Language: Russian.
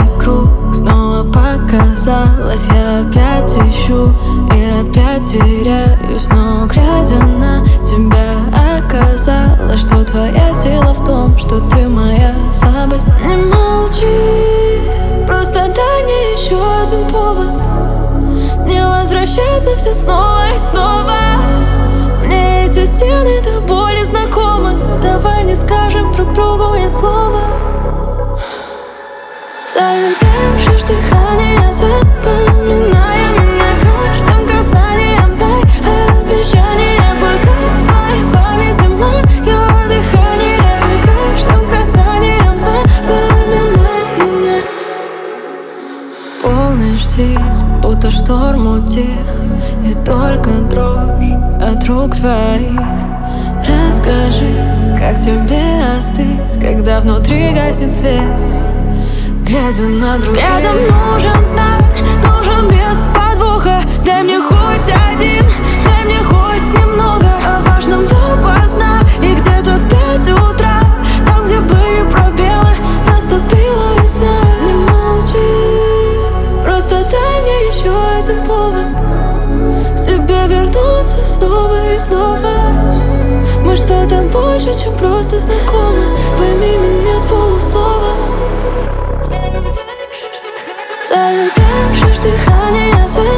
вокруг снова показалось. Я опять ищу и опять теряюсь, но глядя на тебя, оказалось, что твоя сила в том, что ты моя слабость. Не молчи, просто дай мне еще один повод не возвращаться все снова и снова. Мне эти стены до боли знакомы. Давай не скажем друг другу ни слова. Задержишь дыхание, запоминая меня каждым касанием. Дай обещание, пока в твоей памяти мое дыхание. Каждым касанием запоминай меня. Полный штиль, будто шторм утих, и только дрожь от рук твоих. Расскажи, как тебе остыть, когда внутри гаснет свет, глядя на других. Взглядом нужен знак, нужен без подвоха. Дай мне хоть один, дай мне хоть немного о важном допоздна. И где-то в 5 утра, там, где были пробелы, наступила весна. Не молчи, просто дай мне еще один повод к тебе вернуться снова и снова. Мы что-то больше, чем просто знакомы. Пойми меня с полуслова. Задержишь дыхание,